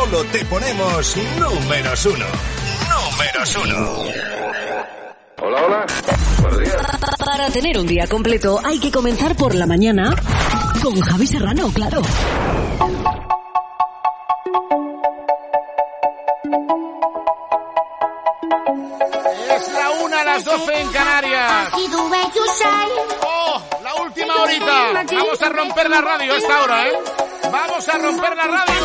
solo te ponemos números uno. Números uno. Hola, hola. Buenos días. Para tener un día completo hay que comenzar por la mañana con Javi Serrano, claro. Es la 1 a las 12 en Canarias. Oh, la última horita. Vamos a romper la radio a esta hora, ¿eh? Vamos a romper la radio.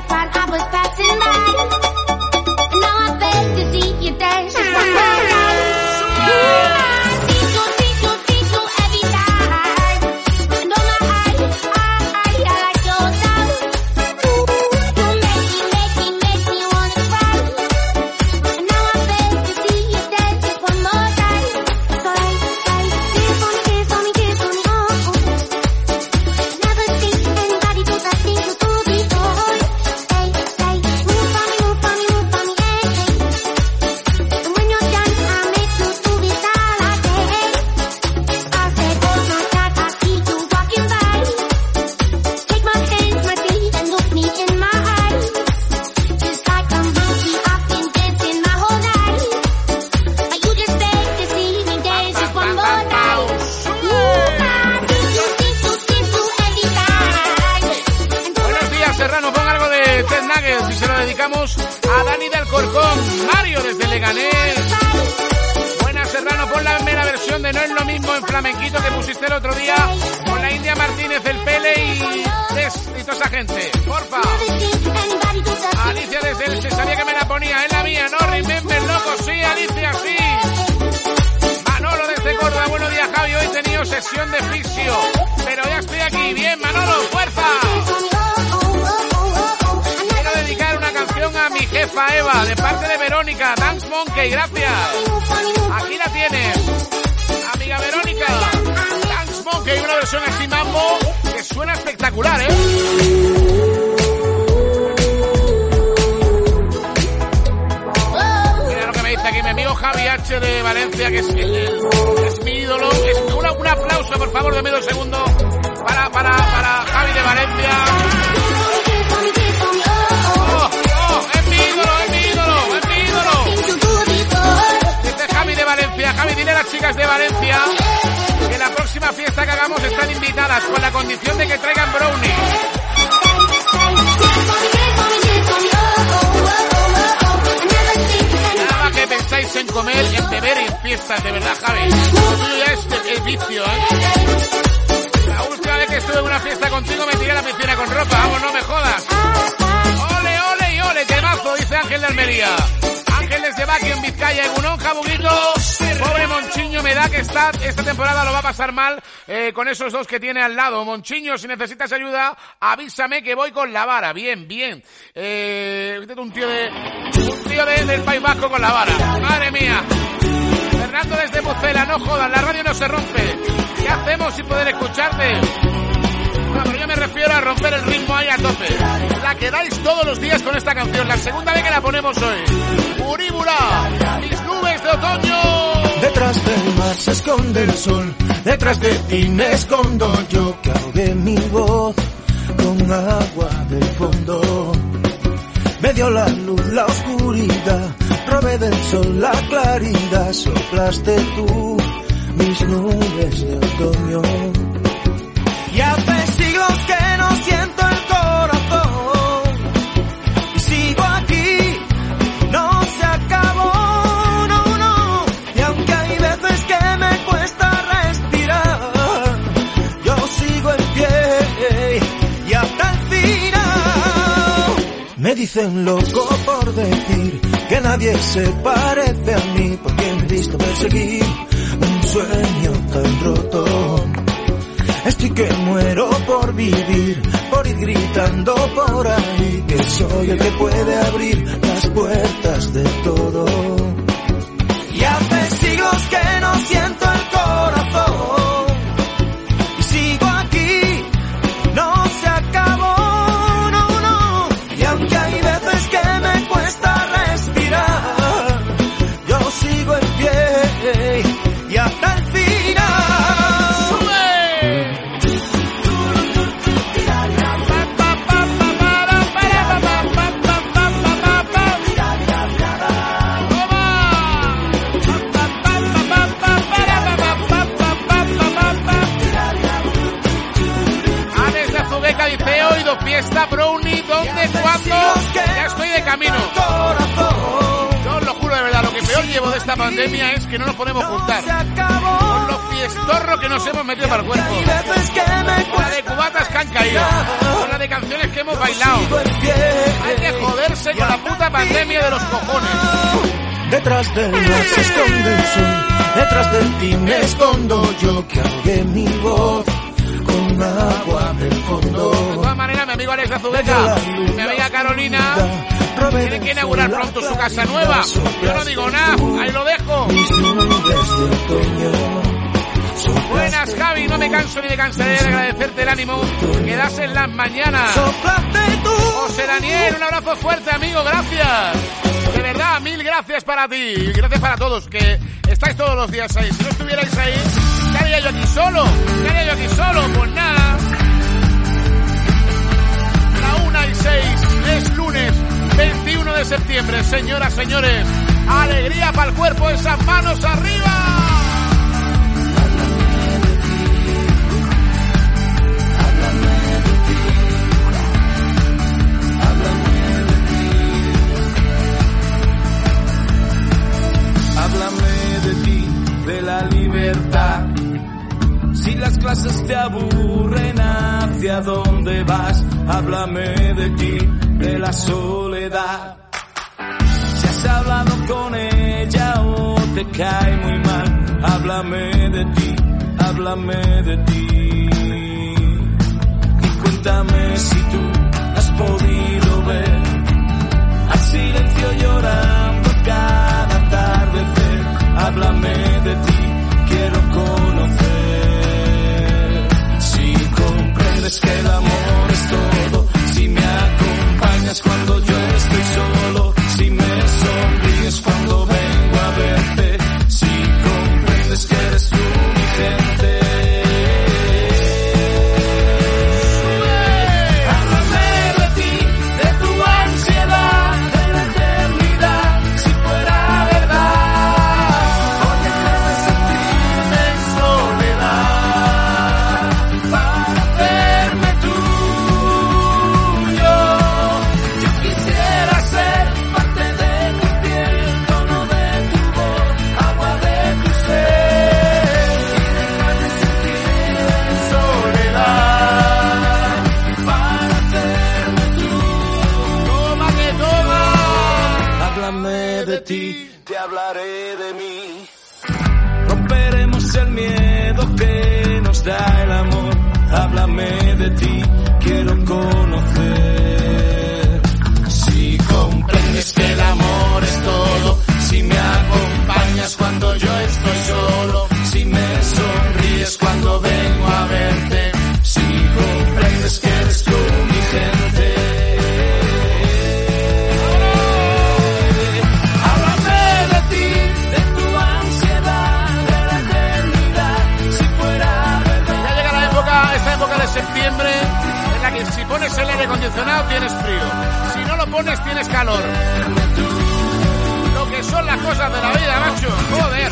A Dani del Corcón, Mario desde Leganés. Buenas, Serrano, pon la mera versión de No es lo mismo en flamenquito que pusiste el otro día con la India Martínez, el Pele y toda esa gente, porfa. Alicia desde el Se sabía que me la ponía, es la mía, ¿no? Remember, loco, sí, Alicia, sí. Manolo desde Córdoba, buenos días, Javi, hoy he tenido sesión de fisio, pero ya estoy aquí, bien, Manolo, fuerza. Dedicar una canción a mi jefa Eva, de parte de Verónica, Dance Monkey, gracias. Aquí la tienes, amiga Verónica. Dance Monkey, una versión así mambo que suena espectacular, ¿eh? Mira lo que me dice aquí mi amigo Javi H de Valencia, que es mi ídolo. Un aplauso, por favor, de medio segundo para Javi de Valencia. Dice Javi de Valencia. Javi, dile a las chicas de Valencia que la próxima fiesta que hagamos están invitadas, con la condición de que traigan brownie. Nada más que pensáis en comer, en beber y en fiestas, de verdad, Javi. Lo tuyo ya es vicio, ¿eh? La última vez que estuve en una fiesta contigo me tiré a la piscina con ropa, vamos, no me jodas. Ole, ole y ole, temazo, dice Ángel de Almería. Ángel desde Baquio en Vizcaya, Egunon, Jabuguito. Pobre Monchiño, me da que esta temporada lo va a pasar mal con esos dos que tiene al lado. Monchiño, si necesitas ayuda, avísame que voy con la vara. Bien, bien. Un tío del País Vasco con la vara. Madre mía. Fernando desde Pucela, no jodas, la radio no se rompe. ¿Qué hacemos sin poder escucharte? Bueno, pero yo me refiero a romper el ritmo ahí a tope. La que dais todos los días con esta canción, la segunda vez que la ponemos hoy. Buríbula, mis nubes de otoño. Detrás del mar se esconde el sol, detrás de ti me escondo yo, que ahogué mi voz con agua del fondo. Me dio la luz, la oscuridad, robé del sol la claridad, soplaste tú mis nubes de otoño. Y hace siglos que no siento el corazón, y sigo aquí, no se acabó, no, no. Y aunque hay veces que me cuesta respirar, yo sigo en pie, y hasta el final. Me dicen loco por decir que nadie se parece a mí, porque he visto perseguir un sueño tan roto. Estoy que muero por vivir, por ir gritando por ahí, que soy el que puede abrir las puertas de todo. Y hace siglos que no siento el corazón, y sigo aquí, no se acabó, no, no. Y aunque hay veces que me cuesta respirar, yo sigo en pie, y hasta el final. fiesta, Brownie? ¿Dónde? ¿Cuándo? Ya estoy de camino. Yo os lo juro de verdad, lo que peor llevo de esta pandemia es que no nos podemos juntar. Con los fiestorros que nos hemos metido para el cuerpo. Con la de cubatas que han caído. Con la de canciones que hemos bailado. Hay que joderse con la puta pandemia de los cojones. Detrás del mar se esconde el sol, detrás de ti me escondo yo, que ahogué mi voz con agua del fondo. De todas maneras, mi amigo Alex Azubeca, mi amiga Carolina, tienen que inaugurar pronto su casa nueva. Yo no digo nada, ahí lo dejo. Buenas, Javi, no me canso ni me cansaré de agradecerte el ánimo que das en las mañanas. José Daniel, un abrazo fuerte, amigo, gracias. De verdad, mil gracias para ti. Y gracias para todos, que estáis todos los días ahí. Si no estuvierais ahí, ¿qué haría yo aquí solo? ¿Qué haría yo aquí solo? Pues nada. La 1:06, es lunes 21 de septiembre. Señoras, señores, alegría para el cuerpo, esas manos arriba. Háblame de ti, de la libertad. Si las clases te aburren, ¿hacia dónde vas? Háblame de ti, de la soledad. Si has hablado con ella o te cae muy mal, háblame de ti, háblame de ti. Y cuéntame si tú has podido ver al silencio llorando cada atardecer. Háblame de ti, quiero conocer. Si comprendes que el amor es todo, si me acompañas cuando yo estoy solo, si me sonríes cuando vengo a verte, si comprendes que eres tú mi gente. Te hablaré de mí. Romperemos el miedo que nos da el amor. Háblame de ti, quiero conocer. Si comprendes que el amor es todo, si me acompañas cuando yo estoy solo, si me sonríes cuando vengo a verte, si comprendes que eres tú mi gente. De septiembre, en la que si pones el aire acondicionado tienes frío, si no lo pones tienes calor. Lo que son las cosas de la vida, macho, joder.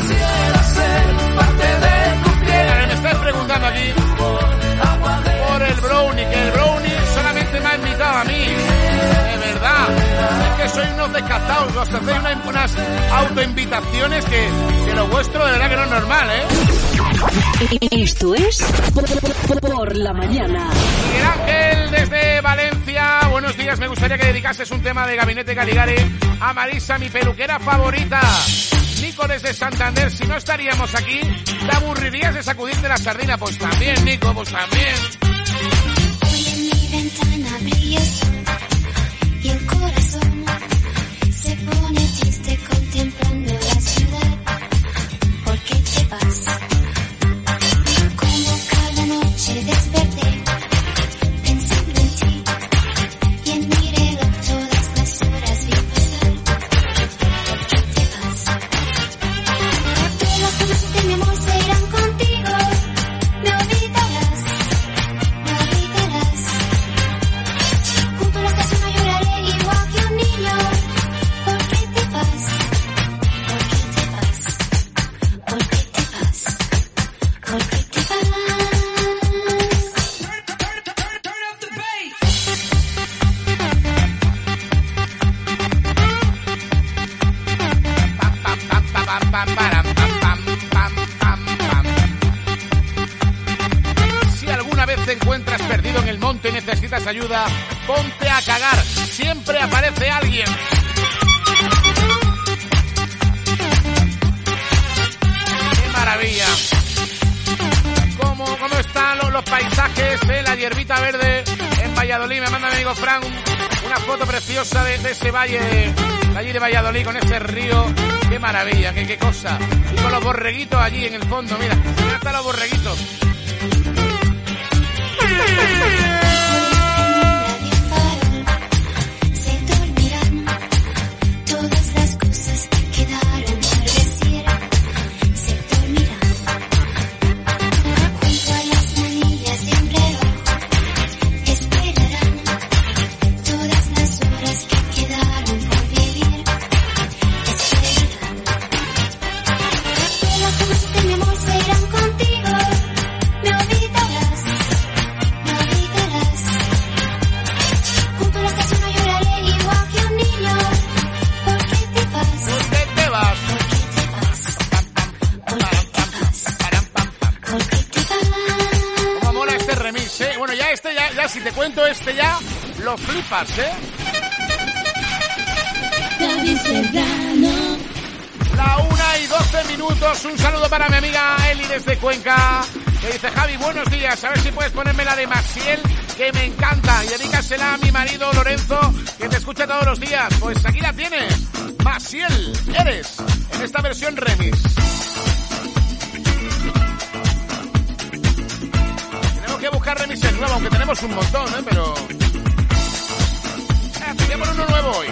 Me estáis preguntando aquí por el Brownie, que el Brownie solamente me ha invitado a mí. De verdad, es que sois unos descastados, os hacéis unas autoinvitaciones que lo vuestro de verdad que no es normal, ¿eh? Esto es Por la Mañana. Miguel Ángel desde Valencia, buenos días, me gustaría que dedicases un tema de Gabinete Caligari a Marisa, mi peluquera favorita. Nico desde Santander, si no estaríamos aquí, ¿te aburrirías de sacudirte la sardina? Pues también, Nico, pues también. Hoy en mi ventana brilla el sol y el corazón se pone triste contemplando la ciudad. ¿Por qué te vas? Como cada noche desperté pensando en ti y en mi reloj todas las horas vi pasar. ¿Por qué te vas? Todas las cosas de mi amor se irán contigo. Me olvidarás, me olvidarás. pam, param, pam, pam, pam, pam, pam. Si alguna vez te encuentras perdido en el monte y necesitas ayuda, ponte a cagar. Siempre aparece alguien. ¡Qué maravilla! ¿Cómo están los paisajes, la hierbita verde en Valladolid? Me manda mi amigo Fran una foto preciosa de ese valle de allí de Valladolid con ese río. ¡Qué maravilla! ¡Qué cosa! Y con los borreguitos allí en el fondo, mira están los borreguitos. Se dormirán todas las cosas que quedaron por decir. Se dormirán junto a las manillas de un reloj. Esperarán todas las horas que quedaron por vivir. Esperarán. Las cosas de mi amor se irán contigo. Me olvidarás. Junto a la estación no lloraré igual que un niño. ¿Por qué te vas? ¿Por qué te vas? ¿Por qué te vas? ¿Por qué te vas? ¿Por qué te vas? Cómo mola este remix, ¿eh? Bueno, ya si te cuento ya lo flipas, ¿eh? La 1:12. Un saludo para mi amiga Eli desde Cuenca, que dice: Javi, buenos días, a ver si puedes ponerme la de Maciel, que me encanta, y dedícasela a mi marido Lorenzo, que te escucha todos los días. Pues aquí la tienes, Maciel, Eres, en esta versión remix. Tenemos que buscar remixes nuevos, aunque tenemos un montón, pero... voy a poner uno nuevo hoy.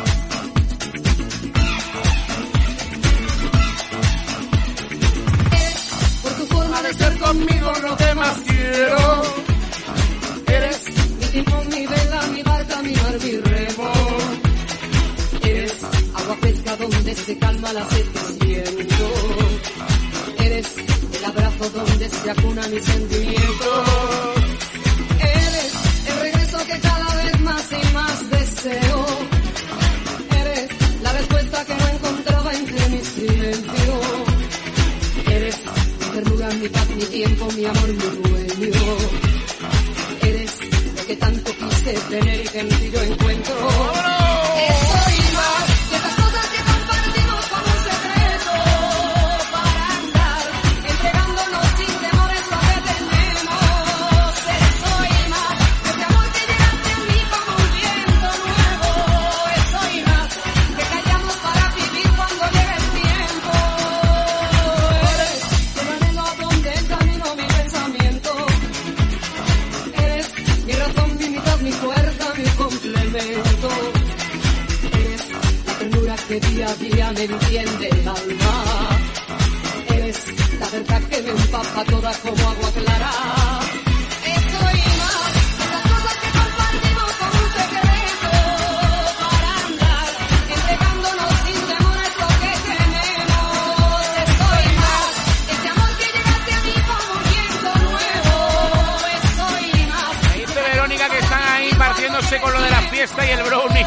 Por tu forma de ser conmigo lo que más quiero. Eres mi timón, mi vela, mi barca, mi mar, mi remo. Eres agua fresca donde se calma la sed que siento. Eres el abrazo donde se acuna mi sentimiento. Eres el regreso que cada vez más y más deseo. Eres la respuesta que no encontraba entre mis silencios. Eres mi ternura, mi paz, mi tiempo, mi amor, mi dueño. Eres lo que tanto quise tener y que en ti yo encuentro. Estoy más de esas cosas que compartimos como un secreto. Para andar entregándonos sin temores lo que tenemos. Estoy más de ese amor que llegaste en mí como un viento nuevo. Estoy más que callamos para vivir cuando llegue el tiempo. Eres el anhelo a donde encamino mi pensamiento. Eres mi razón, mi mitad, mi fuerza, mi complemento. Eres la ternura que día a día me enciende el alma. Eres la verdad que me empapa toda como agua clara. Estoy más de esas cosas que compartimos como un secreto. Para andar entregándonos sin temores lo que tenemos. Estoy más de ese amor que llegaste a mí como un viento nuevo. Estoy más. Me dice Verónica que están ahí partiéndose con lo de la fiesta y el brownie.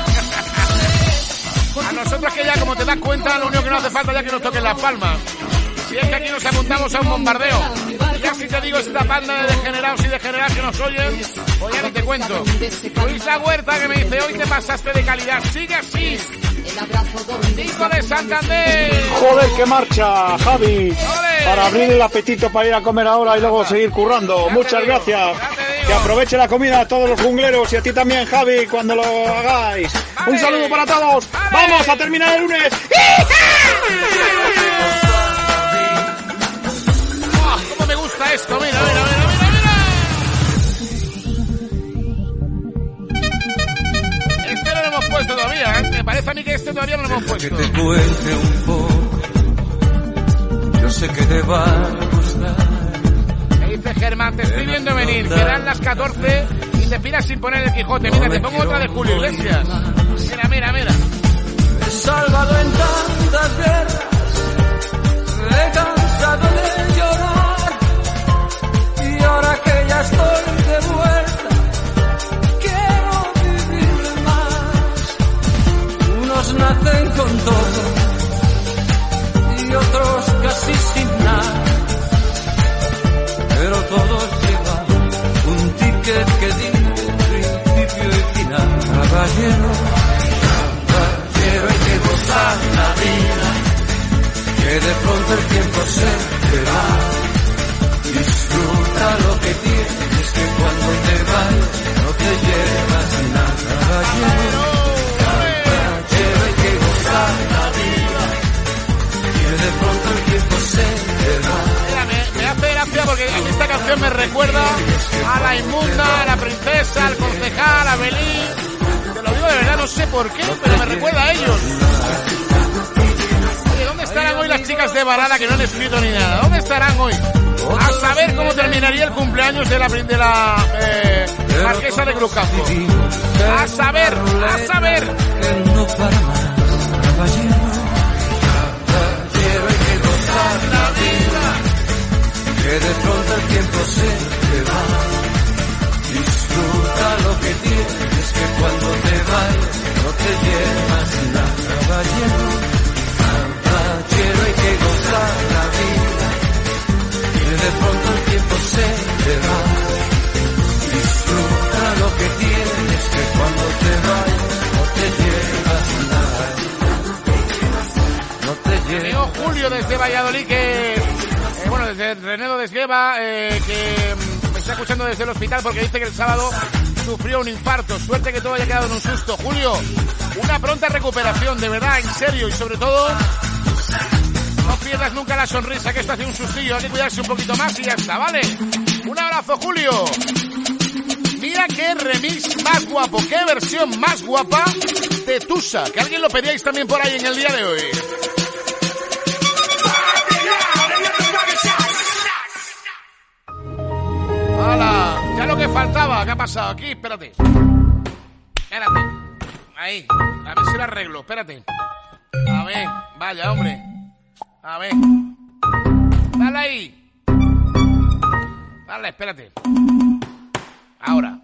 A nosotros que ya, como te das cuenta, lo único que nos hace falta ya que nos toquen las palmas. Si es que aquí nos apuntamos a un bombardeo. Ya si te digo esta banda de degenerados y degeneradas que nos oyen, pues ya ni te cuento. Luisa Huerta que me dice: hoy te pasaste de calidad, sigue así. Nico de Santander. Joder, que marcha, Javi. ¡Ole! Para abrir el apetito para ir a comer ahora y luego seguir currando. Ya Muchas te digo, gracias. ya te digo. Que aproveche la comida a todos los jungleros y a ti también, Javi, cuando lo hagáis. Vale. Un saludo para todos. Vale. Vamos a terminar el lunes. ¡Oh, cómo me gusta esto! Mira. Este no lo hemos puesto todavía, ¿eh? Me parece a mí que este todavía no lo hemos puesto. Que te cuente un poco. Yo sé que te va a gustar. Me dice Germán: te estoy viendo venir, quedan las 14 y te piras sin poner el Quijote. Mira, te pongo otra de Julio Iglesias. Mira. He salvado en tantas guerras, he cansado de llorar, y ahora que ya estoy de vuelta, quiero vivir más. Unos nacen con todo y otros tiempo se te va. Disfruta lo que tienes, que cuando te vayas no te llevas nada. Caballero, hay que gozar la vida, que de pronto el tiempo se te va. Mira, me hace gracia porque esta canción me recuerda a La Inmunda, a La Princesa, al Concejal, a Belín. Te lo digo de verdad, no sé por qué, pero me recuerda a ellos. Oye, ¿dónde estarán hoy las chicas de Balada que no han escrito ni nada? ¿Dónde estarán hoy? A saber cómo terminaría el cumpleaños de la marquesa de Cruzcampo. A saber. Que no para más, caballero, hay que gozar la vida, que de pronto el tiempo se te va. Disfruta lo que tienes, que cuando te vayas no te llevas nada. Caballero, hay que gozar la vida, que de pronto el tiempo se te va. Disfruta lo que tienes, que cuando te vayas no te llevas nada. No te llevas. Amigo Julio desde Valladolid, desde Renedo de Esgueva, que me está escuchando desde el hospital porque dice que el sábado sufrió un infarto. Suerte que todo haya quedado en un susto. Julio, una pronta recuperación, de verdad, en serio, y sobre todo, no pierdas nunca la sonrisa, que esto hace un sustillo, hay que cuidarse un poquito más y ya está, ¿vale? Un abrazo, Julio. Mira qué remix más guapo, qué versión más guapa de Tusa, que alguien lo pedíais también por ahí en el día de hoy. ¡Hala! Ya lo que faltaba, ¿qué ha pasado aquí? Espérate. Ahí, a ver si lo arreglo, espérate. A ver, vaya, hombre. A ver. Dale ahí. Dale, espérate. Ahora.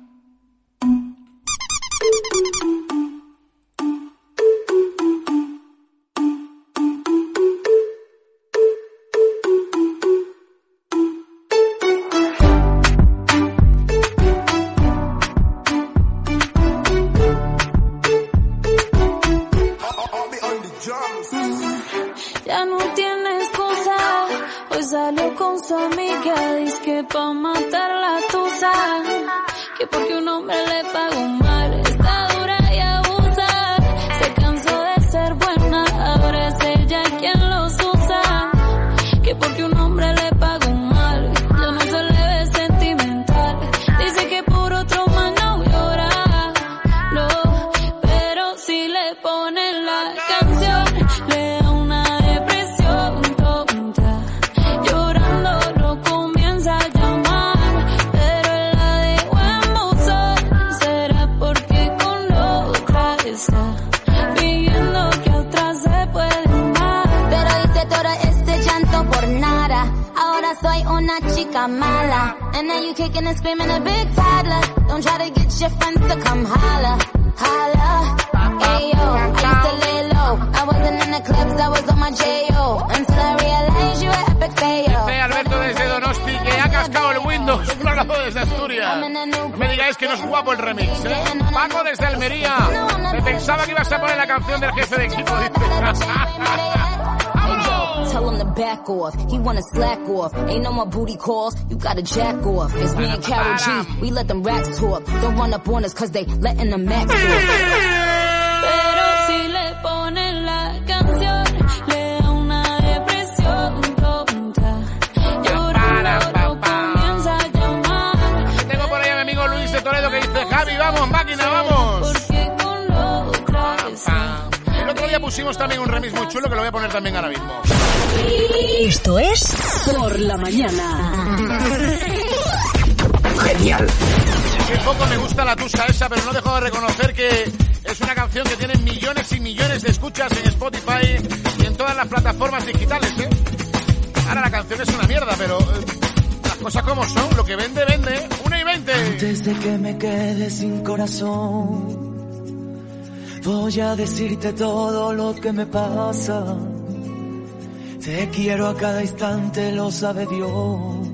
Ya no tiene excusa, hoy salió con su amiga, dice que pa' matar la tusa, que porque un hombre le pagó mal, está dura y abusa, se cansó de ser buena, ahora es ella quien los usa, que porque un hombre le pagó mal, ya no se le ve sentimental, dice que por otro man no llora, no, pero si le ponen la canción, le da una depresión tonta, llorando lo comienza a llamar, pero él la dejó en buzón, será porque con la otra está, viendo que otra se puede amar. Pero hice todo este llanto por nada, ahora soy una chica mala, and now you kicking and screaming a big toddler, don't try to get your friends to come holla, holla. Ayo, I used to lay low, I wasn't in the clubs, I was on my J.O. Until I realized you were epic fail. Dice Alberto desde Donosti que ha cascado el Windows. Un abrazo desde Asturias. No me digáis que no es guapo el remix, ¿eh? Paco desde Almería. Me pensaba que ibas a poner la canción del jefe de equipo. Tell him to back off, he wanna slack off. Ain't no more booty calls, you gotta jack off. It's me and Karol G, we let them racks talk. Don't run up on us cause they letting the max talk. Pero si le ponen la canción, le da una depresión tonta, llorando lo comienza a llamar. Tengo por ahí a mi amigo Luis de Toledo que dice: Javi, vamos, máquina, vamos. Porque con la otra está. El otro día pusimos también un remix muy chulo que lo voy a poner también ahora mismo. Esto es Por la Mañana. Genial. Qué poco me gusta la tusa esa, pero no dejo de reconocer que es una canción que tiene millones y millones de escuchas en Spotify y en todas las plataformas digitales, ¿eh? Ahora la canción es una mierda, pero las cosas como son, lo que vende, vende. 1:20. Antes de que me quede sin corazón, voy a decirte todo lo que me pasa. Te quiero a cada instante, lo sabe Dios.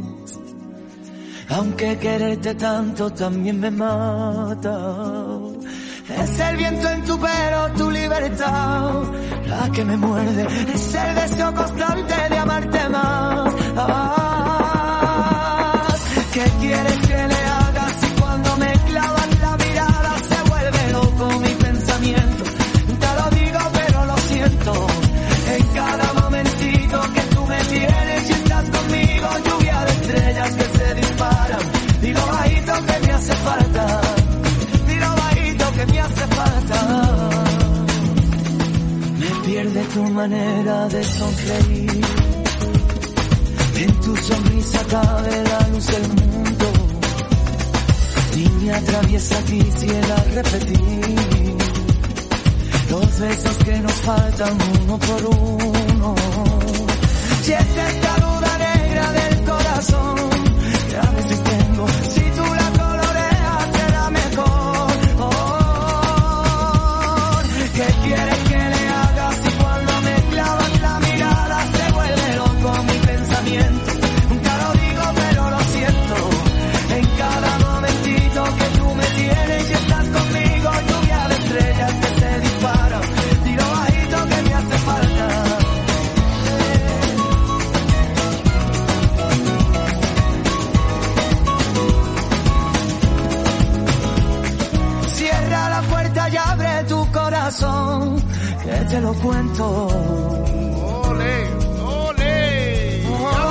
Aunque quererte tanto también me mata. Es el viento en tu pelo, tu libertad, la que me muerde. Es el deseo constante de amarte más. ¿Qué quieres que le haga si cuando me clavas la mirada se vuelve loco mi pensamiento? Te lo digo pero lo siento. En cada momentito que tú me tienes y estás conmigo, lluvia de estrellas que se disparan. Dilo bajito que me hace falta. Dilo bajito que me hace falta. Me pierde tu manera de sonreír. En tu sonrisa cabe la luz del mundo. Y me atraviesa, quisiera repetir los besos que nos faltan uno por uno. Si es esta duda negra del corazón que a veces tengo, si tú la coloreas será mejor. ¿Qué quieres que le haga si cuando me clavas la mirada se vuelve loco mi pensamiento? Nunca lo digo pero lo siento. En cada momentito que tú me tienes y estás conmigo, lluvia de estrellas que se disparan. Dilo bajito que me hace falta. Cierra la puerta y abre tu corazón, que te lo cuento. ¡Ole! ¡Ole!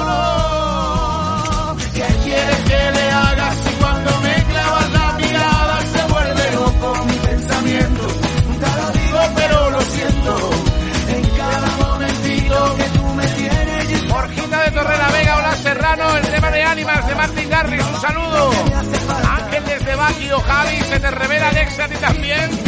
¿Qué quieres que le haga si cuando me clavas la mirada se vuelve loco mi pensamiento? Nunca lo digo pero lo siento. En cada momentito que tú me tienes y Borjita de Torrelavega, hola Serrano, el tema de Ánimas de Martin Garrix, un saludo. Ángel desde Baquio, Javi, se te revela Alexa a ti también.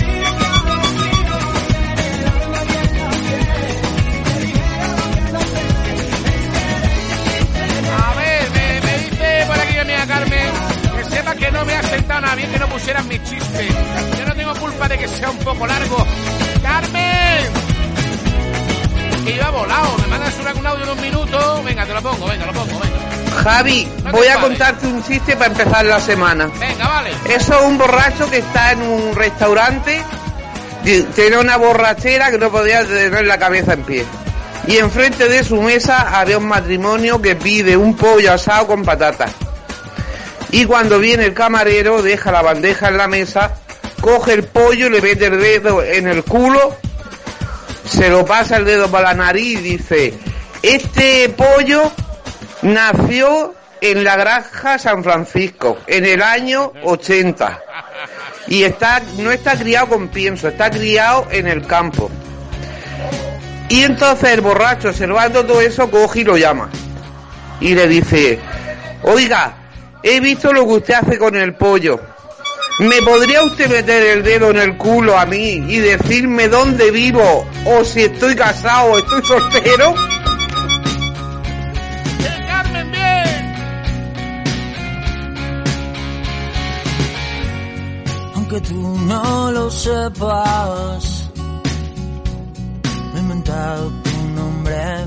A ver, me dice por aquí mía Carmen, que sepa que no me ha sentado nada bien que no pusieran mi chiste. Yo no tengo culpa de que sea un poco largo. ¡Carmen! Que iba volado, me mandas un audio en un minuto. Venga, te lo pongo, venga. Javi, No voy a enfades. contarte un chiste para empezar la semana. Venga, vale. Eso es un borracho que está en un restaurante, tiene una borrachera que no podía tener la cabeza en pie. Y enfrente de su mesa había un matrimonio que pide un pollo asado con patatas. Y cuando viene el camarero, deja la bandeja en la mesa, coge el pollo, le mete el dedo en el culo, se lo pasa el dedo para la nariz y dice: este pollo nació en la granja San Francisco en el año 80 y no está criado con pienso, está criado en el campo. Y entonces el borracho, observando todo eso, coge y lo llama y le dice: oiga, he visto lo que usted hace con el pollo, ¿me podría usted meter el dedo en el culo a mí y decirme dónde vivo o si estoy casado o estoy soltero? Carmen, bien. aunque tú no lo sepas, me he inventado tu nombre,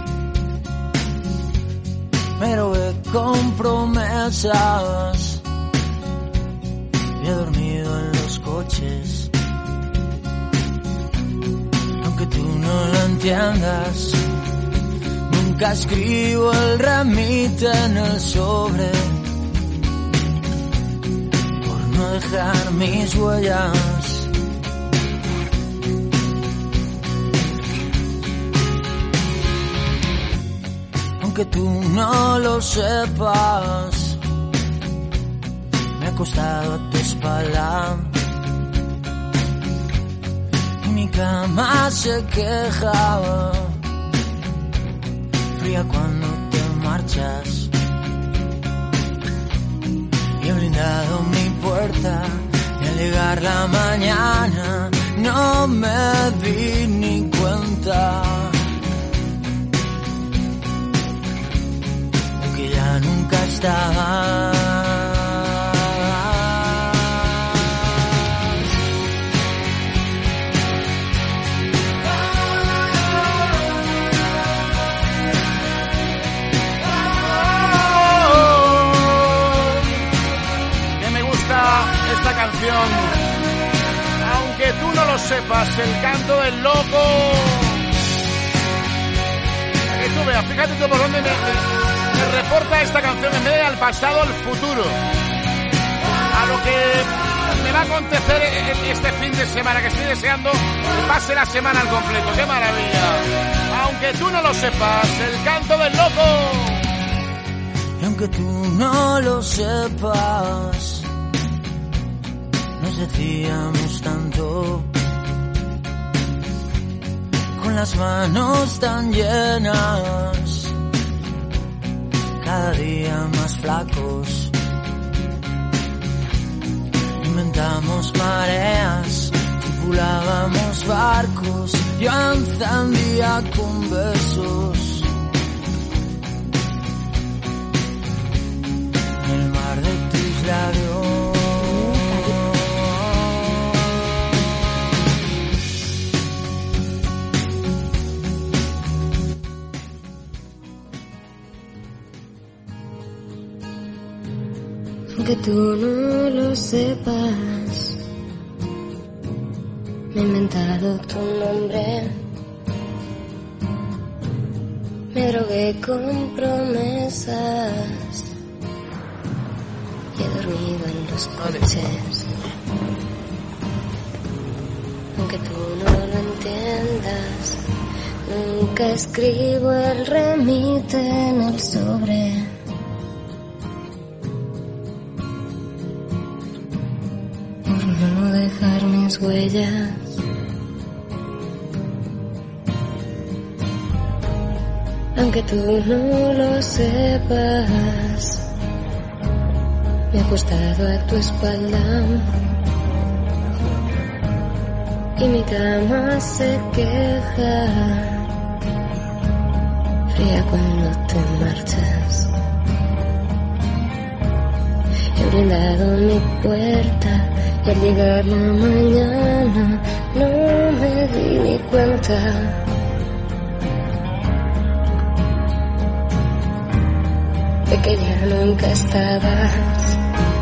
me robé con promesas y he dormido en los coches. Aunque tú no lo entiendas, nunca escribo el remite en el sobre por no dejar mis huellas. Aunque tú no lo sepas, me he acostado a tu espalda y mi cama se quejaba, fría cuando te marchas. Y he blindado mi puerta y al llegar la mañana no me di ni cuenta de que ya nunca estaba. Esta canción, lo sepas, el canto del loco. Que tú veas, fíjate tú por dónde me reporta esta canción en vez de al pasado, al futuro. A lo que me va a acontecer este fin de semana, que estoy deseando que pase la semana al completo. ¡Qué maravilla! Aunque tú no lo sepas, el canto del loco. Y aunque tú no lo sepas, nos decíamos tanto, con las manos tan llenas, cada día más flacos. Inventamos mareas, tripulábamos barcos, yo encendía con besos el mar de tus labios. Aunque tú no lo sepas, me he inventado tu nombre. Me drogué con promesas y he dormido en los coches. Aunque tú no lo entiendas, nunca escribo el remite en el sobre. Por no dejar mis huellas. Aunque tú no lo sepas, me he acostado a tu espalda y mi cama se queja, fría cuando te marchas. He brindado mi puerta y al llegar la mañana no me di ni cuenta de que ya nunca estabas.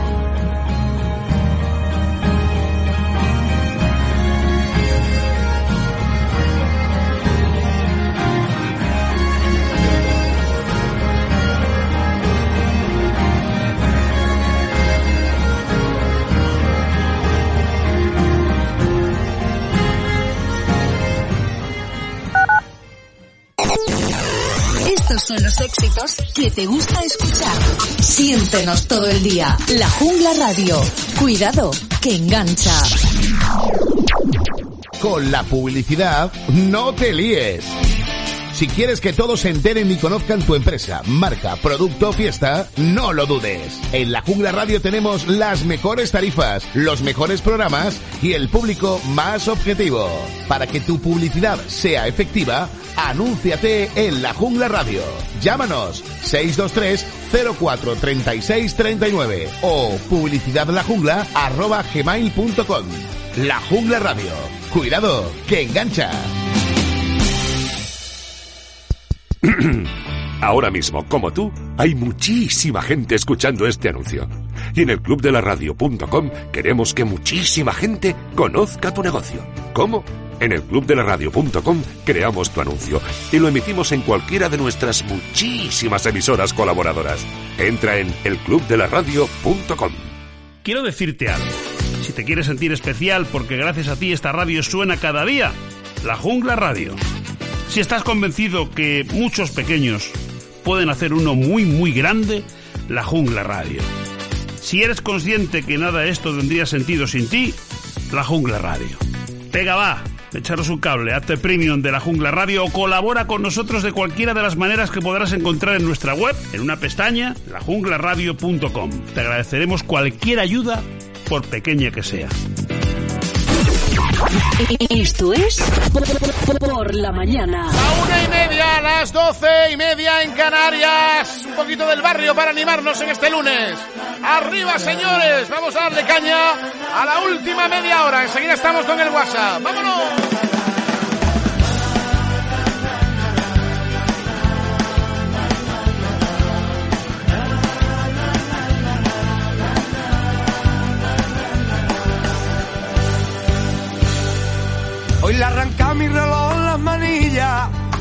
Estos son los éxitos que te gusta escuchar. Siéntenos todo el día. La Jungla Radio. Cuidado, que engancha. Con la publicidad, no te líes. Si quieres que todos se enteren y conozcan tu empresa, marca, producto o fiesta, no lo dudes. En La Jungla Radio tenemos las mejores tarifas, los mejores programas y el público más objetivo. Para que tu publicidad sea efectiva, anúnciate en La Jungla Radio. Llámanos 623 04 36 39 o publicidadlajungla@gmail.com. La Jungla Radio. Cuidado, que engancha. Ahora mismo, como tú, hay muchísima gente escuchando este anuncio. Y en el clubdelaradio.com queremos que muchísima gente conozca tu negocio. ¿Cómo? En el clubdelaradio.com creamos tu anuncio y lo emitimos en cualquiera de nuestras muchísimas emisoras colaboradoras. Entra en elclubdelaradio.com. Quiero decirte algo. Si te quieres sentir especial porque gracias a ti esta radio suena cada día, La Jungla Radio. Si estás convencido que muchos pequeños pueden hacer uno muy muy grande, La Jungla Radio. Si eres consciente que nada de esto tendría sentido sin ti, La Jungla Radio. Pega va, echaros un cable, hazte premium de La Jungla Radio o colabora con nosotros de cualquiera de las maneras que podrás encontrar en nuestra web, en una pestaña, lajunglaradio.com. Te agradeceremos cualquier ayuda, por pequeña que sea. Esto es Por la Mañana. A 1:30, a las 12:30 en Canarias. Un poquito del barrio para animarnos en este lunes. Arriba, señores, vamos a darle caña a la última media hora. Enseguida estamos con el WhatsApp. ¡Vámonos!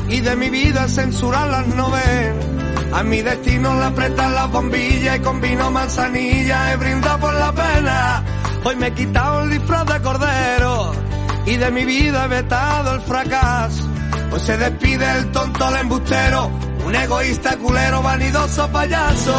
y de mi vida censurar las novelas. A mi destino le apretan las bombillas y con vino manzanilla he brindado por la pena. Hoy me he quitado el disfraz de cordero y de mi vida he vetado el fracaso. Hoy se despide el tonto, el embustero, un egoísta culero, vanidoso payaso.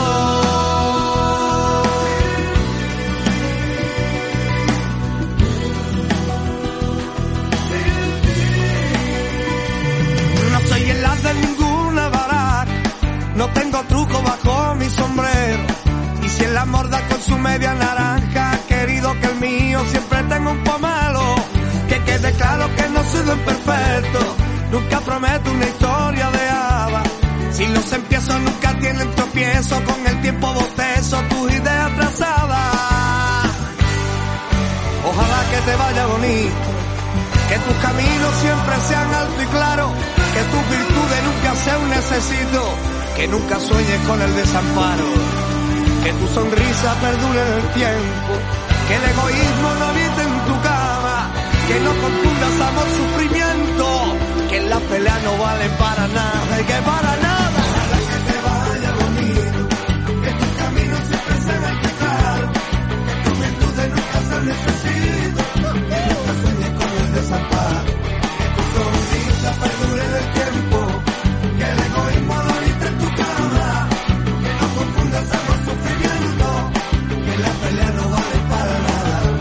No soy el as de ninguna baraja, no tengo truco bajo mi sombrero. Y si el amor da con su media naranja, querido que el mío siempre tengo un pomelo. Que quede claro que no soy de perfecto, nunca prometo una historia de hadas. Si los empiezo nunca tienen tropiezo, con el tiempo bostezo tus ideas trazadas. Ojalá que te vaya bonito, que tus caminos siempre sean alto y claro, que tus virtudes nunca sean un necesito, que nunca sueñes con el desamparo, que tu sonrisa perdure en el tiempo, que el egoísmo no habite en tu cama, que no confundas amor, sufrimiento, que en la pelea no vale para nada y que para nada. Ojalá que te vaya bonito, que tus caminos siempre sean alto y claro, que tus virtudes nunca sean necesito, que nunca sueñes con el desamparo, que tu sonrisa perdure en el tiempo, que el egoísmo no habite en tu cama, que no confundas amor, sufrimiento, que en la pelea no vale para nada.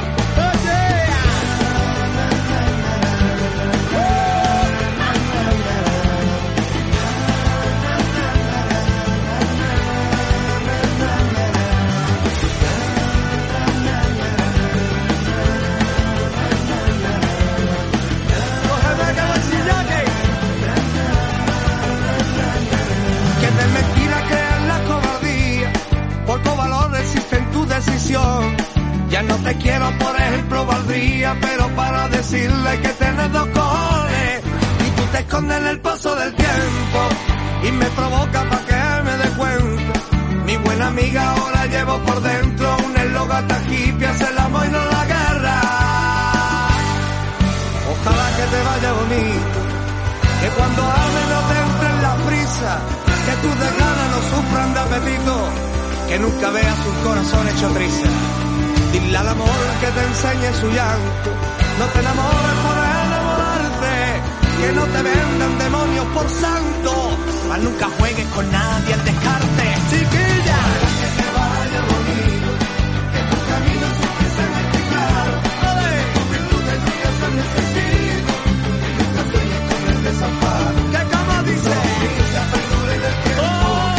Ya no te quiero, por ejemplo, valdría, pero para decirle que tienes dos cojones y tú te escondes en el paso del tiempo y me provoca pa' que me dé cuenta. Mi buena amiga ahora llevo por dentro un eslogan tan hippie, hace el amor y no la guerra. Ojalá que te vaya bonito, que cuando hable no te entre en la prisa, que tus desganas no sufran de apetito, que nunca veas un corazón hecho trizas. Dile al amor que te enseñe su llanto, no te enamores por enamorarte, que no te vendan demonios por santo, mas nunca juegues con nadie al dejarte, chiquilla. Que te vaya bonito, que tus caminos siempre sean alto y claro, que tus virtudes nunca sean necesito, que nunca sueñes con el desamparo, que como dice, que perdure en el tiempo.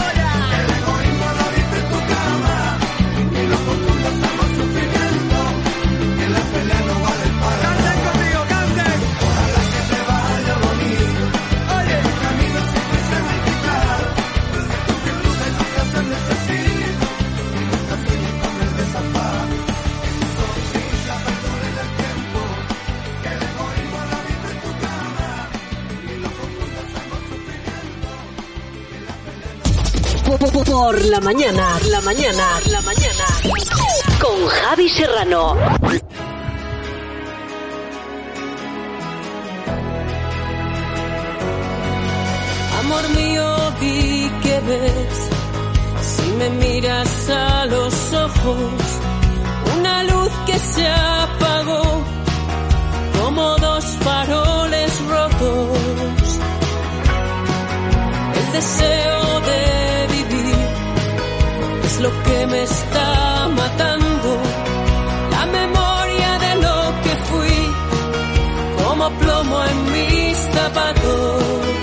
Por la mañana, con Javi Serrano. Amor mío, di que ves, si me miras a los ojos, una luz que se apagó, como dos faroles rotos. El deseo de vivir es lo que me está matando, la memoria de lo que fui, como plomo en mis zapatos.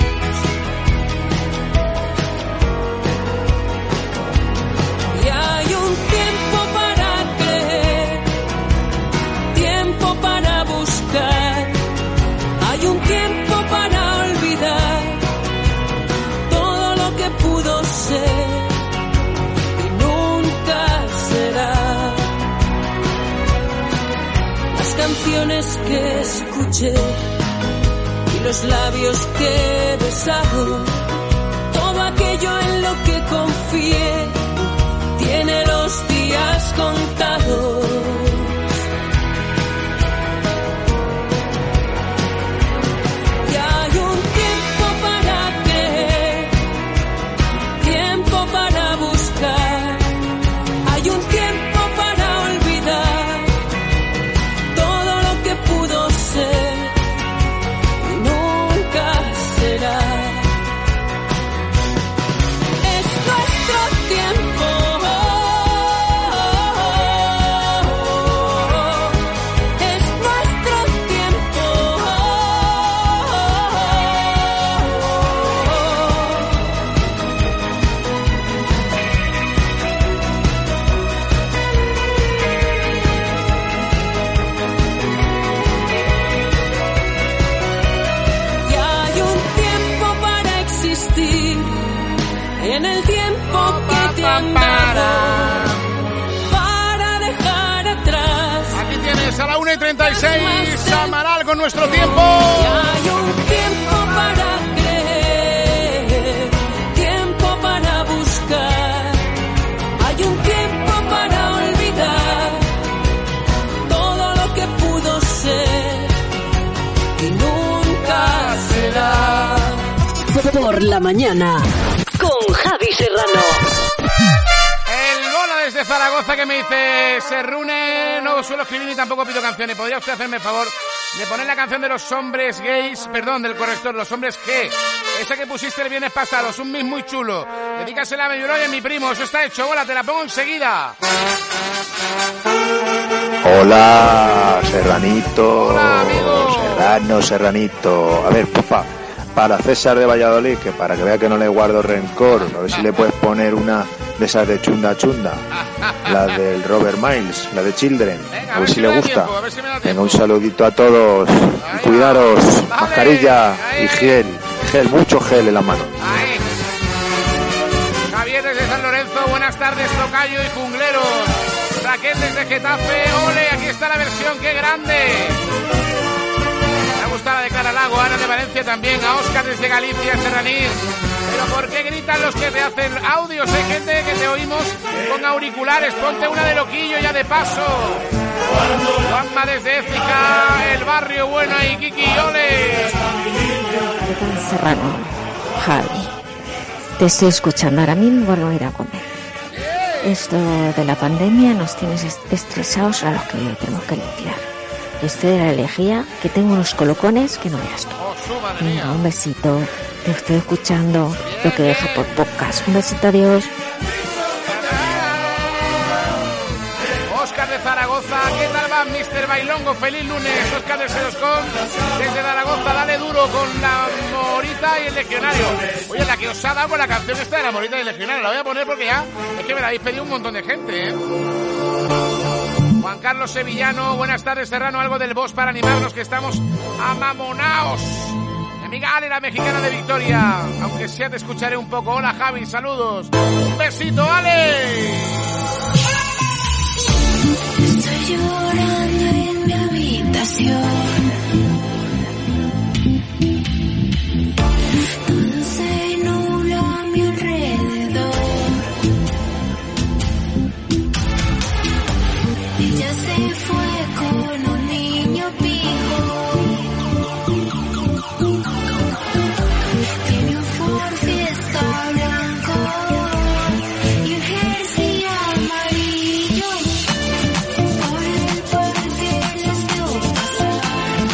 Y hay un tiempo para creer, tiempo para buscar, hay un tiempo para olvidar todo lo que pudo ser y nunca será. Las canciones que escuché y los labios que he besado, todo aquello en lo que confié, tiene los días contados. Y hay un tiempo para el tiempo que te han dado para dejar atrás. Aquí tienes a la 1:36 Amaral con nuestro tiempo. Hay un tiempo para creer, tiempo para buscar, hay un tiempo para olvidar todo lo que pudo ser y nunca será. Por la mañana, con Javi Serrano. El Bola desde Zaragoza que me dice: Serrune, no suelo escribir ni tampoco pido canciones. ¿Podría usted hacerme el favor de poner la canción de los hombres gays? Perdón, del corrector, los hombres G. Esa que pusiste el viernes pasado, es un mix muy chulo. Dedícasela a mi bro y a mi primo. Eso está hecho, Bola, te la pongo enseguida. Hola, Serranito. Hola, amigo. Serranito. A ver, papá, para César de Valladolid, que para que vea que no le guardo rencor, a ver si le puedes poner una de esas de Chunda Chunda, la del Robert Miles, la de Children, a ver si le gusta. Venga, un saludito a todos, y cuidaros, mascarilla y gel, mucho gel en la mano. Javier desde San Lorenzo, buenas tardes, tocayo y jungleros. Raquel desde Getafe, ole, aquí está la versión, qué grande. Me ha gustado la de Clara Lago, Ana de Valencia también, a Óscar desde Galicia, Serranís. Pero ¿por qué gritan los que te hacen audios? Hay gente que te oímos con auriculares, ponte una de loquillo ya de paso. Juanma desde Écija, el barrio bueno y Kiki, ole. Serrano, Javi, te estoy escuchando ahora mismo, vuelvo a ir a comer. Esto de la pandemia nos tiene estresados a los que tenemos que limpiar. Estoy de la elegía, que tengo unos colocones que no veas tú. Venga, un besito, te estoy escuchando lo que deja por podcast. Un besito, adiós. Óscar de Zaragoza, ¿qué tal va Mr. Bailongo? Feliz lunes, Óscar de Sedoscon, desde Zaragoza, dale duro con la Morita y el Legionario. Oye, la que os ha dado con la canción esta de la Morita y el Legionario, la voy a poner porque ya es que me la habéis pedido un montón de gente, ¿eh? Juan Carlos Sevillano, buenas tardes, Serrano, algo del boss para animarnos que estamos amamonaos. Mi amiga Ale, la mexicana de Victoria, aunque sea te escucharé un poco. Hola Javi, saludos. Un besito, Ale. Estoy llorando en mi habitación. Todo se nubla a mi alrededor. Ella se fue con un niño pijo. Tiene un Ford Fiesta blanco y un jersey amarillo. Por el parque las veo pasar.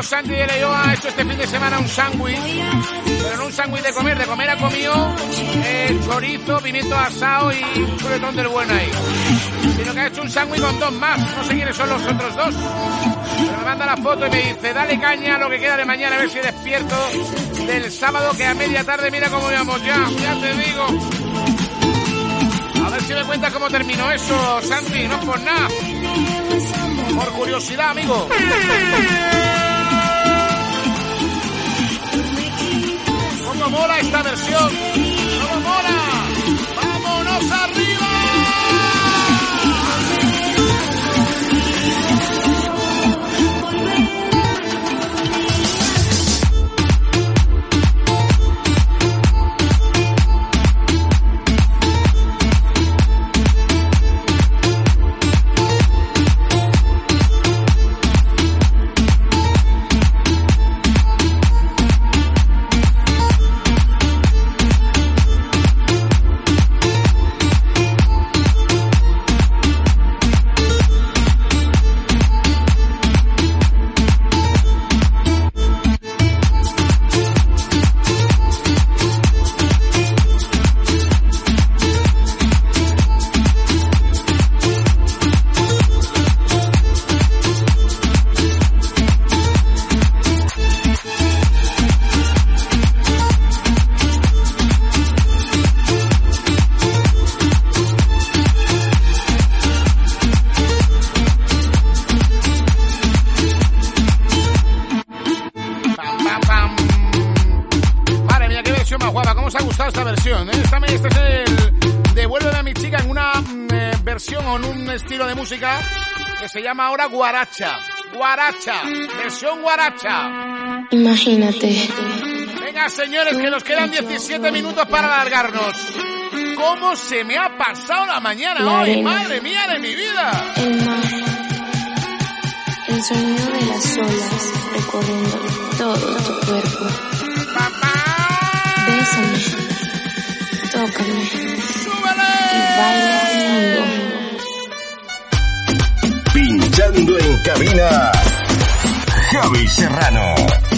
Santi de León ha hecho este fin de semana un sándwich, pero no un sándwich de comer ha comido chorizo, pimiento asado y un chuletón del bueno ahí. Sino que ha hecho un sándwich con 2 más, no sé quiénes son los otros 2. Pero me manda la foto y me dice, dale caña a lo que queda de mañana, a ver si despierto del sábado, que a media tarde mira cómo vamos ya te digo. A ver si me cuentas cómo terminó eso, Santi, no es por nada. Por curiosidad, amigo. ¿Cómo mola esta versión? ¿Cómo mola? ¡Vámonos arriba! Que se llama ahora guaracha, versión guaracha. Imagínate. Venga, señores, que nos quedan 17 minutos para alargarnos. ¿Cómo se me ha pasado la mañana hoy? Arena. Madre mía de mi vida. El mar. El sonido de las olas recorriendo todo tu cuerpo. Bésame. Tócame. ¡Súbele! Y baila conmigo. Pinchando en cabina, Javi Serrano.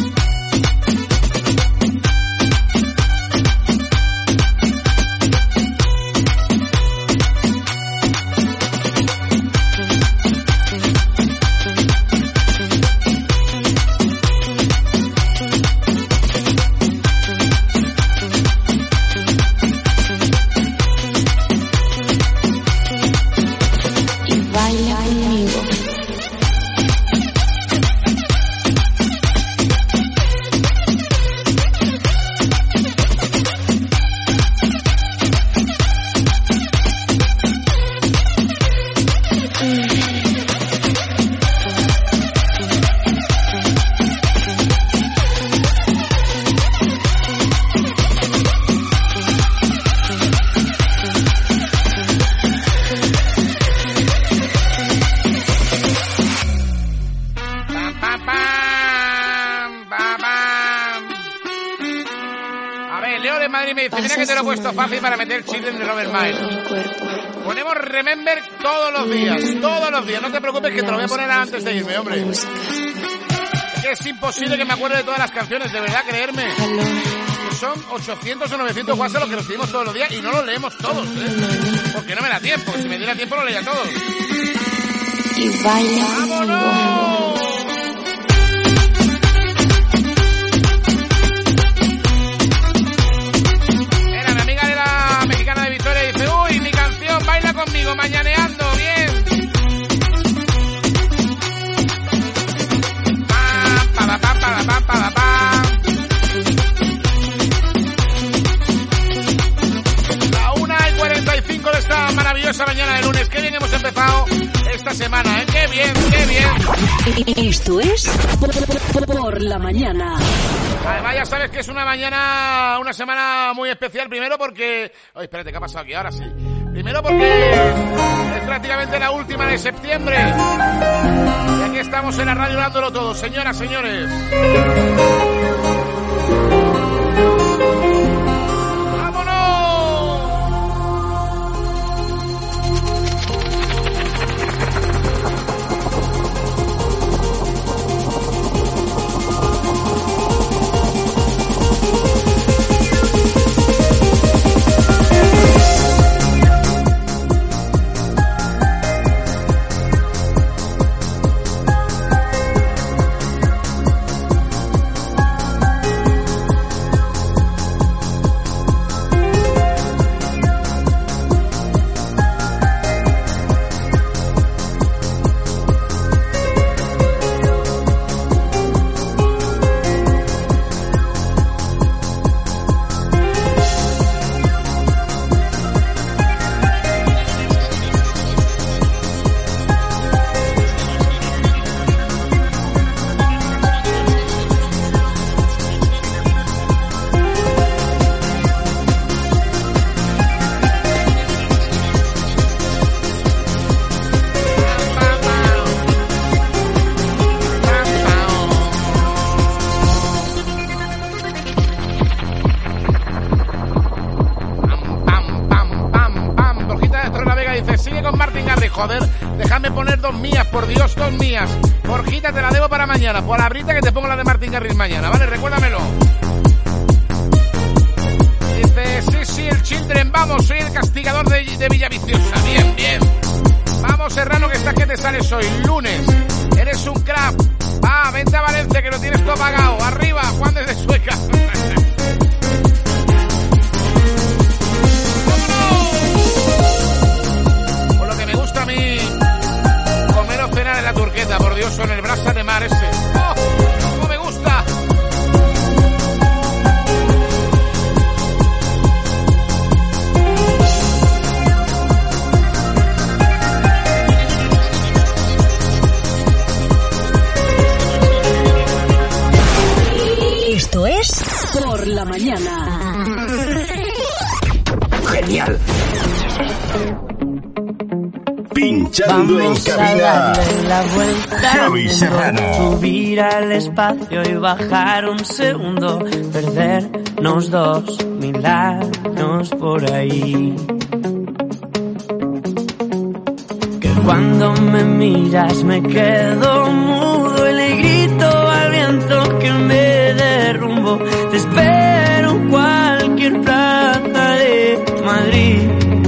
Mira que te lo he puesto fácil para meter Children de Robert Miles. Ponemos Remember todos los días. No te preocupes que te lo voy a poner antes de irme, hombre. Es imposible que me acuerde de todas las canciones, de verdad, creerme. Son 800 o 900 WhatsApp los que los pedimos todos los días y no los leemos todos, porque no me da tiempo. Si me diera tiempo lo leía todos. Y baila. ¡Vámonos! Conmigo, mañaneando, bien. La 1:45 de esta maravillosa mañana de lunes. Qué bien hemos empezado esta semana, ¿eh? Qué bien, qué bien. Esto es por la mañana. Además ya sabes que es una semana muy especial. Primero porque... Oye, espérate, ¿qué ha pasado aquí? Ahora sí. Primero porque es prácticamente la última de septiembre. Y aquí estamos en la radio dándolo todo, señoras, señores. Borjita, te la debo para mañana. Por la brita que te pongo la de Martín Garrix mañana, ¿vale? Recuérdamelo. Dice, sí, el Children, vamos, soy el castigador de Villaviciosa. Bien, bien. Vamos, Serrano, que esta que te sales hoy, lunes. Eres un crack. Va, vente a Valencia, que lo tienes todo pagado. Arriba, Juan desde Sueca. Por lo que me gusta a mí, comer o cenar en la Turqueta, por Dios, o en el Brasa de Mar ese. ¡Oh! ¡Cómo me gusta! Esto es Por la Mañana. Genial. Pinchando en cabina, la vuelta Javi Serrano. Subir al espacio y bajar un segundo, perdernos 2000 años por ahí. Que cuando me miras me quedo mudo y le grito al viento que me derrumbo. Te espero en cualquier plaza de Madrid.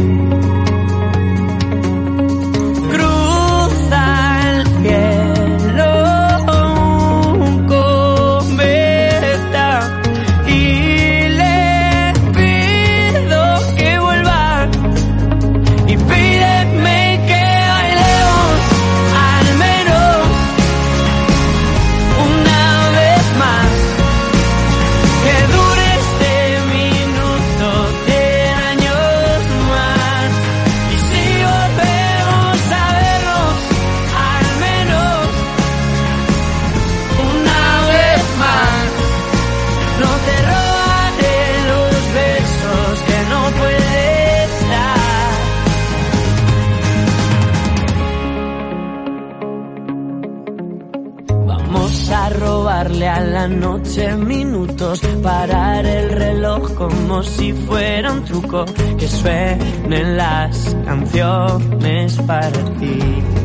A la noche minutos, parar el reloj como si fuera un truco, que suenen las canciones para ti.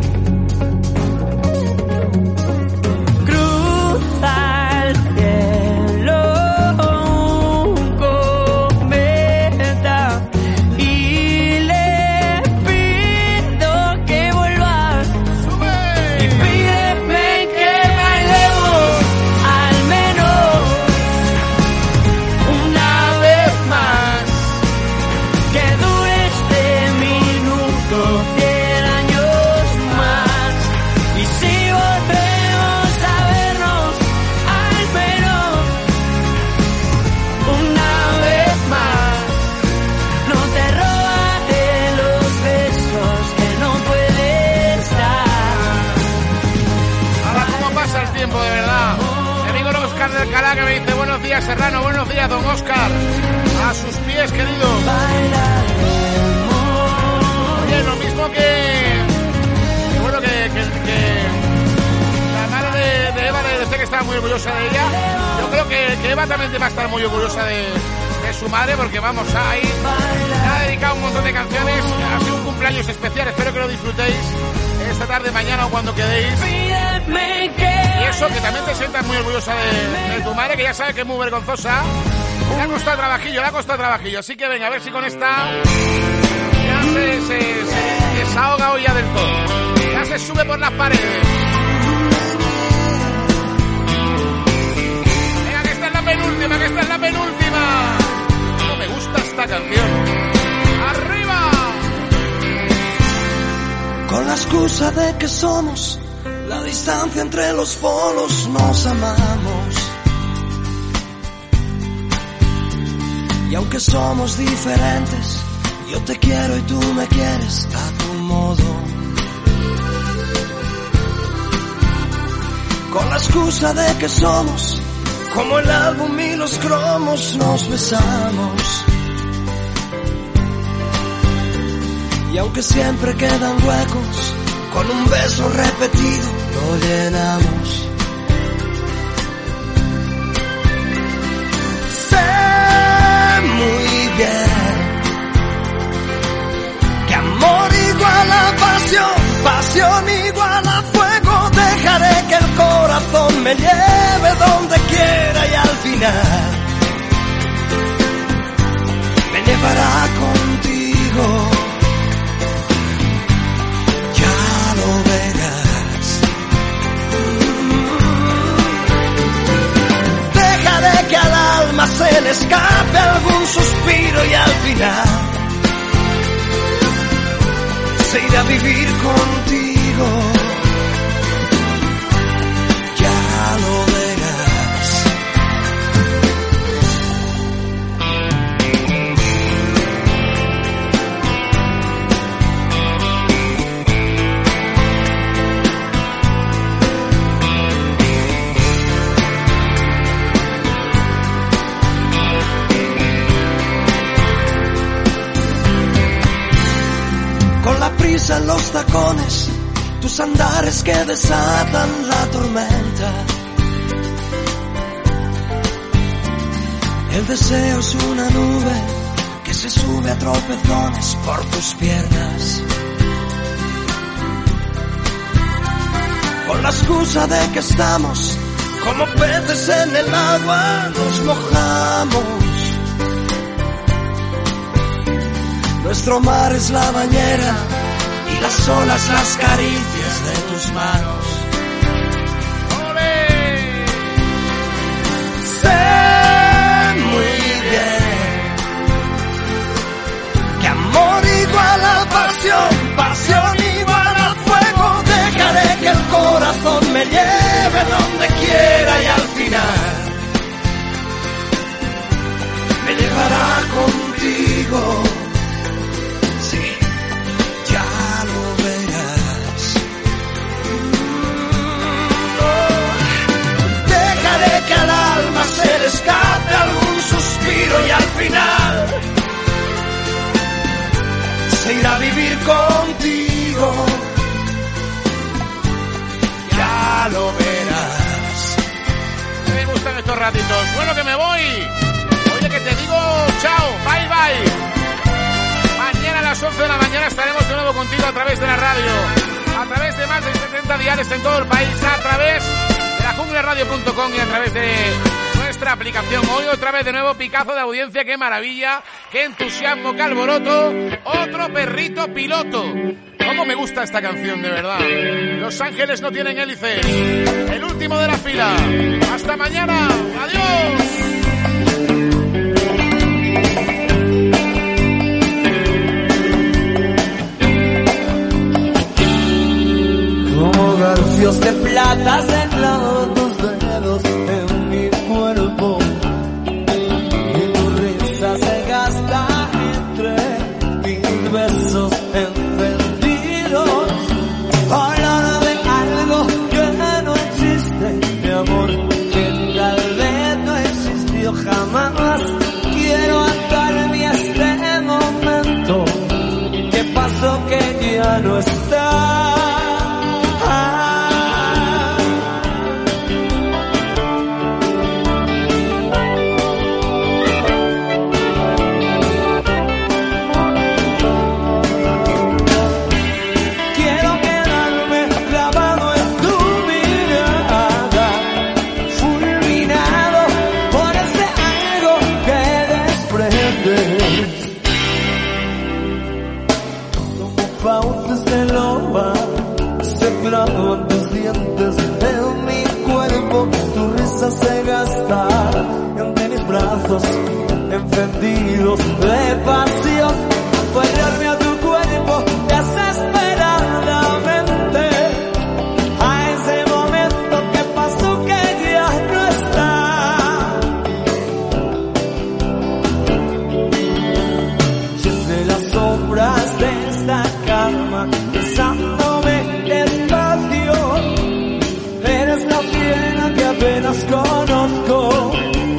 Cruza el cielo un cometa y le pido que vuelva. ¡Sube! Y pídeme que bailemos de Alcalá, que me dice buenos días Serrano, buenos días don Óscar, a sus pies querido. Oye, lo mismo que bueno, que la madre de Eva le decía que estaba muy orgullosa de ella. Yo creo que Eva también va a estar muy orgullosa de su madre, porque vamos, ahí le ha dedicado un montón de canciones. Ha sido un cumpleaños especial, espero que lo disfrutéis esta tarde, mañana o cuando quedéis. Y eso, que también te sientas muy orgullosa de tu madre, que ya sabes que es muy vergonzosa. Le ha costado trabajillo, así que venga, a ver si con esta ya se desahoga hoy ya del todo. Ya se sube por las paredes. Venga, que esta es la penúltima. No me gusta esta canción. ¡Arriba! Con la excusa de que somos la distancia entre los polos, nos amamos. Y aunque somos diferentes, yo te quiero y tú me quieres a tu modo. Con la excusa de que somos como el álbum y los cromos, nos besamos. Y aunque siempre quedan huecos, con un beso repetido lo llenamos. Sé muy bien que amor igual a pasión, pasión igual a fuego. Dejaré que me lleve donde quiera y al final me llevará contigo. Ya lo verás. Dejaré que al alma se le escape algún suspiro y al final se irá a vivir contigo. Ya lo verás. Con la prisa en los tacones, tus andares que desatan la tormenta. El deseo es una nube que se sube a tropezones por tus piernas. Con la excusa de que estamos como peces en el agua, nos mojamos. Nuestro mar es la bañera y las olas las caricias de tus manos. ¡Ole! Sé muy bien que amor igual a pasión, pasión igual al fuego. Dejaré que el corazón me lleve donde quiera y al final me llevará contigo. Que al alma se le escape algún suspiro y al final se irá a vivir contigo. Ya lo verás. Me gustan estos ratitos. Bueno, que me voy. Oye, que te digo chao, bye bye. Mañana a las 11 de la mañana estaremos de nuevo contigo a través de la radio, a través de más de 70 diarios en todo el país, a través de lajunglaradio.com y a través de nuestra aplicación. Hoy otra vez de nuevo picazo de audiencia, qué maravilla, qué entusiasmo, qué alboroto. Otro perrito piloto. Cómo me gusta esta canción, de verdad. Los ángeles no tienen hélices. El último de la fila. Hasta mañana. Adiós. Como garfios de plata se clavan tus dedos en mi cuerpo y tu risa se gasta entre mis besos encendidos. Hablar de algo que no existe, mi amor, que tal vez no existió jamás. Quiero atarme a este momento que pasó, que ya no está. Sembrando tus dientes en mi cuerpo, tu risa se gasta entre mis brazos encendidos de pasión. Aferrarme a tu cuerpo desesperadamente a ese momento que pasó, que ya no está. Y entre las sombras de esta cama, besándome despacio, eres la pierna que apenas conozco.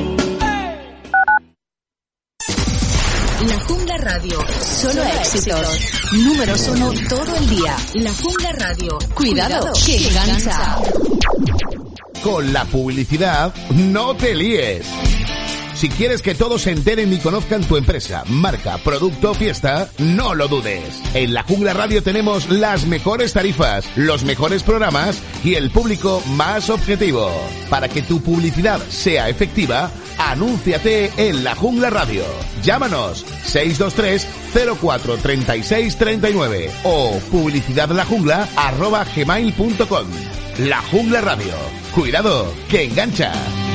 La Jungla Radio, solo éxitos. Números 1 todo el día. La Jungla Radio, cuidado, que engancha. Con la publicidad, no te líes. Si quieres que todos se enteren y conozcan tu empresa, marca, producto o fiesta, no lo dudes. En La Jungla Radio tenemos las mejores tarifas, los mejores programas y el público más objetivo. Para que tu publicidad sea efectiva, anúnciate en La Jungla Radio. Llámanos 623 04 36 39 o publicidadlajungla@gmail.com. La Jungla Radio. Cuidado, que engancha.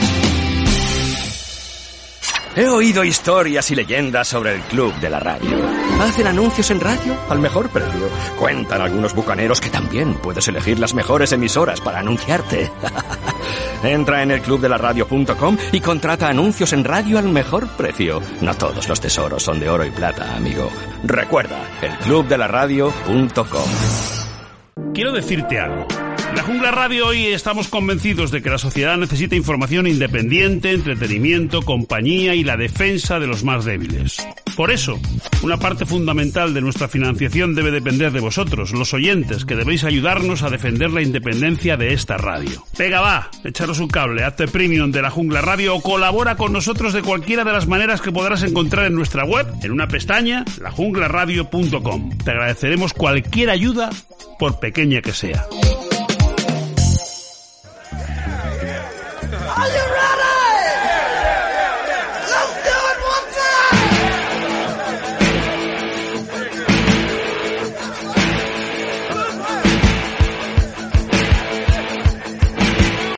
He oído historias y leyendas sobre el Club de la Radio. ¿Hacen anuncios en radio al mejor precio? Cuentan algunos bucaneros que también puedes elegir las mejores emisoras para anunciarte. Entra en elclubdelaradio.com y contrata anuncios en radio al mejor precio. No todos los tesoros son de oro y plata, amigo. Recuerda, elclubdelaradio.com. Quiero decirte algo. En La Jungla Radio hoy estamos convencidos de que la sociedad necesita información independiente, entretenimiento, compañía y la defensa de los más débiles. Por eso, una parte fundamental de nuestra financiación debe depender de vosotros, los oyentes, que debéis ayudarnos a defender la independencia de esta radio. Venga, va, echaros un cable, hazte premium de La Jungla Radio o colabora con nosotros de cualquiera de las maneras que podrás encontrar en nuestra web, en una pestaña, lajunglaradio.com. Te agradeceremos cualquier ayuda, por pequeña que sea. Are you ready?